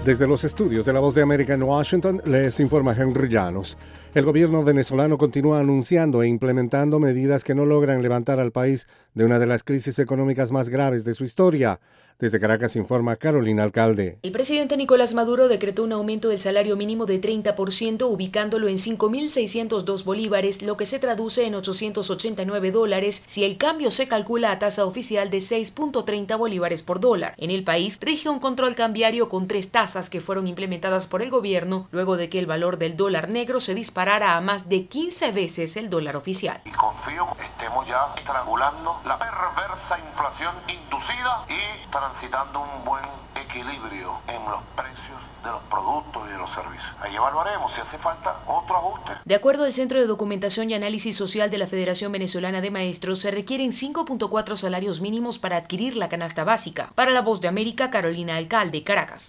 Desde los estudios de La Voz de América en Washington, les informa Henry Llanos. El gobierno venezolano continúa anunciando e implementando medidas que no logran levantar al país de una de las crisis económicas más graves de su historia. Desde Caracas informa Carolina Alcalde. El presidente Nicolás Maduro decretó un aumento del salario mínimo de 30%, ubicándolo en 5.602 bolívares, lo que se traduce en $889 si el cambio se calcula a tasa oficial de 6.30 bolívares por dólar. En el país rige un control cambiario con 3 tasas que fueron implementadas por el gobierno luego de que el valor del dólar negro se disparara a más de 15 veces el dólar oficial. Y confío que estemos ya estrangulando la perversa inflación inducida y transitando un buen equilibrio en los precios de los productos y de los servicios. Ahí evaluaremos si hace falta otro ajuste. De acuerdo al Centro de Documentación y Análisis Social de la Federación Venezolana de Maestros, se requieren 5.4 salarios mínimos para adquirir la canasta básica. Para La Voz de América, Carolina Alcalde, Caracas.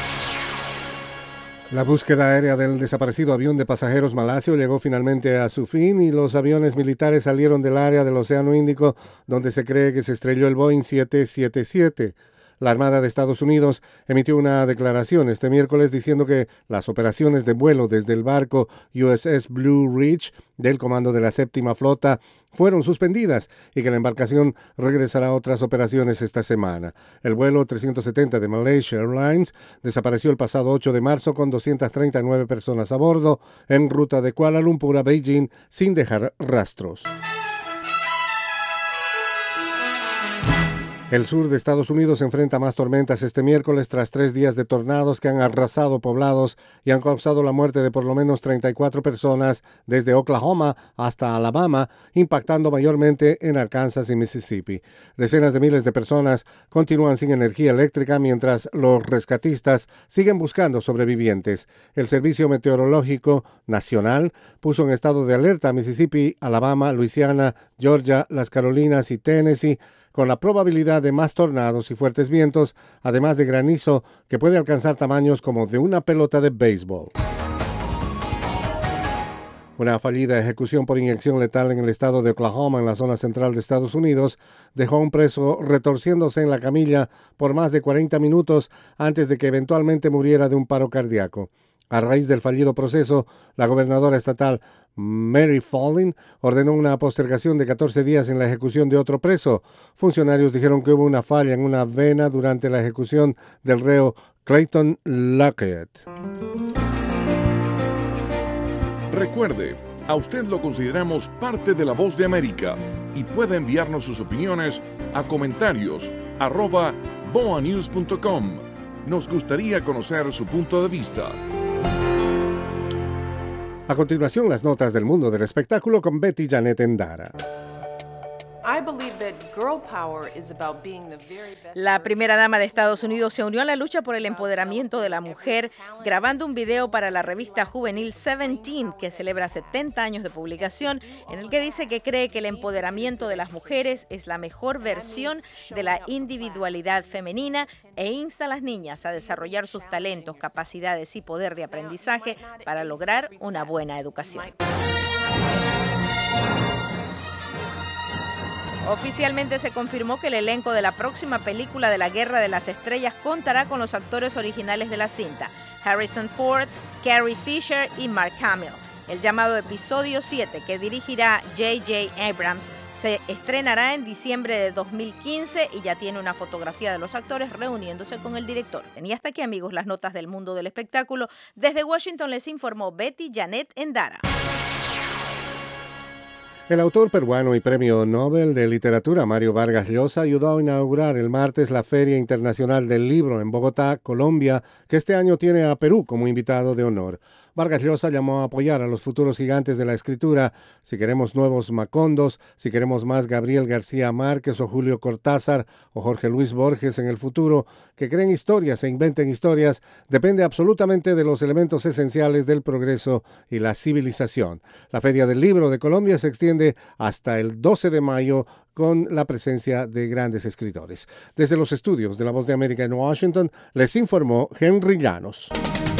La búsqueda aérea del desaparecido avión de pasajeros malasio llegó finalmente a su fin y los aviones militares salieron del área del Océano Índico donde se cree que se estrelló el Boeing 777. La Armada de Estados Unidos emitió una declaración este miércoles diciendo que las operaciones de vuelo desde el barco USS Blue Ridge del Comando de la Séptima Flota fueron suspendidas y que la embarcación regresará a otras operaciones esta semana. El vuelo 370 de Malaysia Airlines desapareció el pasado 8 de marzo con 239 personas a bordo en ruta de Kuala Lumpur a Beijing sin dejar rastros. El sur de Estados Unidos enfrenta más tormentas este miércoles tras 3 días de tornados que han arrasado poblados y han causado la muerte de por lo menos 34 personas desde Oklahoma hasta Alabama, impactando mayormente en Arkansas y Mississippi. Decenas de miles de personas continúan sin energía eléctrica mientras los rescatistas siguen buscando sobrevivientes. El Servicio Meteorológico Nacional puso en estado de alerta a Mississippi, Alabama, Luisiana, Georgia, las Carolinas y Tennessee, con la probabilidad de más tornados y fuertes vientos, además de granizo que puede alcanzar tamaños como de una pelota de béisbol. Una fallida ejecución por inyección letal en el estado de Oklahoma, en la zona central de Estados Unidos, dejó a un preso retorciéndose en la camilla por más de 40 minutos antes de que eventualmente muriera de un paro cardíaco. A raíz del fallido proceso, la gobernadora estatal Mary Fallin ordenó una postergación de 14 días en la ejecución de otro preso. Funcionarios dijeron que hubo una falla en una vena durante la ejecución del reo Clayton Lockett. Recuerde, a usted lo consideramos parte de La Voz de América y puede enviarnos sus opiniones a comentarios@boanews.com. Nos gustaría conocer su punto de vista. A continuación, las notas del mundo del espectáculo con Betty Janet Endara. La primera dama de Estados Unidos se unió a la lucha por el empoderamiento de la mujer grabando un video para la revista juvenil Seventeen, que celebra 70 años de publicación, en el que dice que cree que el empoderamiento de las mujeres es la mejor versión de la individualidad femenina e insta a las niñas a desarrollar sus talentos, capacidades y poder de aprendizaje para lograr una buena educación. Oficialmente se confirmó que el elenco de la próxima película de la Guerra de las Estrellas contará con los actores originales de la cinta, Harrison Ford, Carrie Fisher y Mark Hamill. El llamado episodio 7, que dirigirá J.J. Abrams, se estrenará en diciembre de 2015 y ya tiene una fotografía de los actores reuniéndose con el director. Y hasta aquí, amigos, las notas del mundo del espectáculo. Desde Washington les informó Betty Janet Endara. El autor peruano y premio Nobel de Literatura Mario Vargas Llosa ayudó a inaugurar el martes la Feria Internacional del Libro en Bogotá, Colombia, que este año tiene a Perú como invitado de honor. Vargas Llosa llamó a apoyar a los futuros gigantes de la escritura. Si queremos nuevos Macondos, si queremos más Gabriel García Márquez o Julio Cortázar o Jorge Luis Borges en el futuro, que creen historias e inventen historias, depende absolutamente de los elementos esenciales del progreso y la civilización. La Feria del Libro de Colombia se extiende hasta el 12 de mayo con la presencia de grandes escritores. Desde los estudios de La Voz de América en Washington, les informó Henry Llanos.